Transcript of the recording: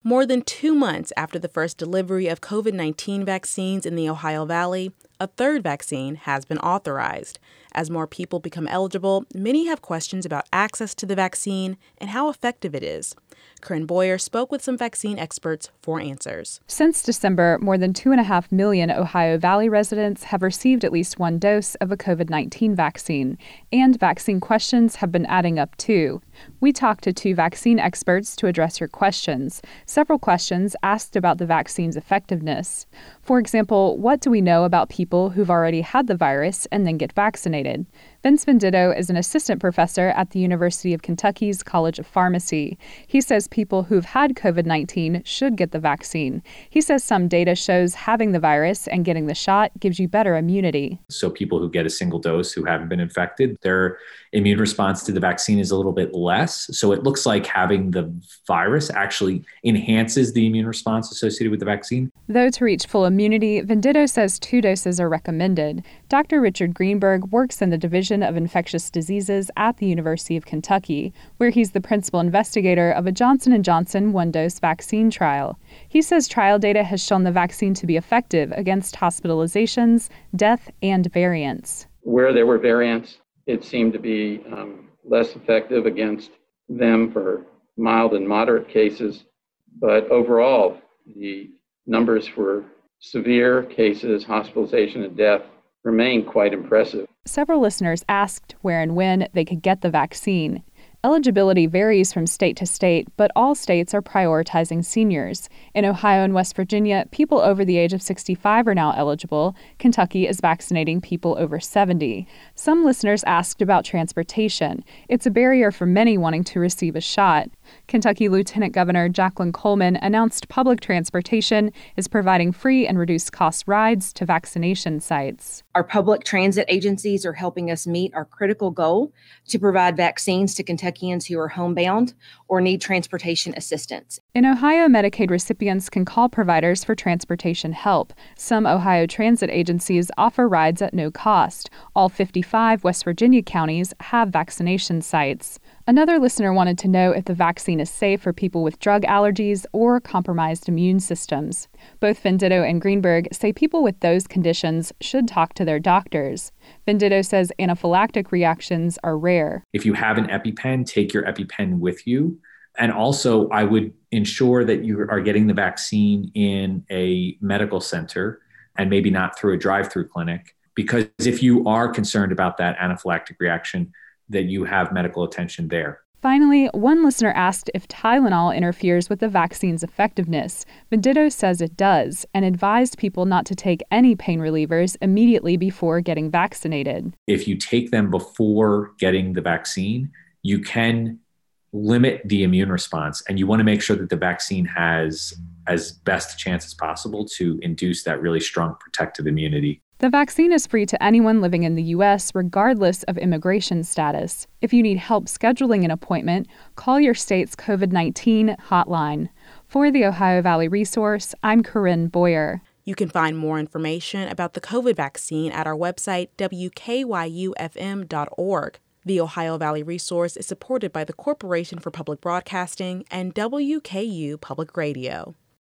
More than 2 months after the first delivery of COVID-19 vaccines in the Ohio Valley, a third vaccine has been authorized. As more people become eligible, many have questions about access to the vaccine and how effective it is. Corinne Boyer spoke with some vaccine experts for answers. Since December, more than 2.5 million Ohio Valley residents have received at least one dose of a COVID-19 vaccine, and vaccine questions have been adding up too. We talked to 2 vaccine experts to address your questions. Several questions asked about the vaccine's effectiveness. For example, what do we know about people who've already had the virus and then get vaccinated? Vince Venditto is an assistant professor at the University of Kentucky's College of Pharmacy. He says people who've had COVID-19 should get the vaccine. He says some data shows having the virus and getting the shot gives you better immunity. So people who get a single dose who haven't been infected, their immune response to the vaccine is a little bit less. So it looks like having the virus actually enhances the immune response associated with the vaccine. Though to reach full immunity, Venditto says 2 doses are recommended. Dr. Richard Greenberg works in the Division of Infectious Diseases at the University of Kentucky, where he's the principal investigator of a Johnson & Johnson one-dose vaccine trial. He says trial data has shown the vaccine to be effective against hospitalizations, death, and variants. Where there were variants, it seemed to be less effective against them for mild and moderate cases. But overall, the numbers for severe cases, hospitalization, and death remain quite impressive. Several listeners asked where and when they could get the vaccine. Eligibility varies from state to state, but all states are prioritizing seniors. In Ohio and West Virginia, people over the age of 65 are now eligible. Kentucky is vaccinating people over 70. Some listeners asked about transportation. It's a barrier for many wanting to receive a shot. Kentucky Lieutenant Governor Jacqueline Coleman announced public transportation is providing free and reduced cost rides to vaccination sites. Our public transit agencies are helping us meet our critical goal to provide vaccines to Kentuckians who are homebound or need transportation assistance. In Ohio, Medicaid recipients can call providers for transportation help. Some Ohio transit agencies offer rides at no cost. All 55 West Virginia counties have vaccination sites. Another listener wanted to know if the vaccine is safe for people with drug allergies or compromised immune systems. Both Venditto and Greenberg say people with those conditions should talk to their doctors. Venditto says anaphylactic reactions are rare. If you have an EpiPen, take your EpiPen with you. And also, I would ensure that you are getting the vaccine in a medical center and maybe not through a drive-through clinic, because if you are concerned about that anaphylactic reaction, that you have medical attention there. Finally, one listener asked if Tylenol interferes with the vaccine's effectiveness. Venditto says it does and advised people not to take any pain relievers immediately before getting vaccinated. If you take them before getting the vaccine, you can limit the immune response, and you want to make sure that the vaccine has as best a chance as possible to induce that really strong protective immunity. The vaccine is free to anyone living in the U.S. regardless of immigration status. If you need help scheduling an appointment, call your state's COVID-19 hotline. For the Ohio Valley Resource, I'm Corinne Boyer. You can find more information about the COVID vaccine at our website, wkyufm.org. The Ohio Valley Resource is supported by the Corporation for Public Broadcasting and WKU Public Radio.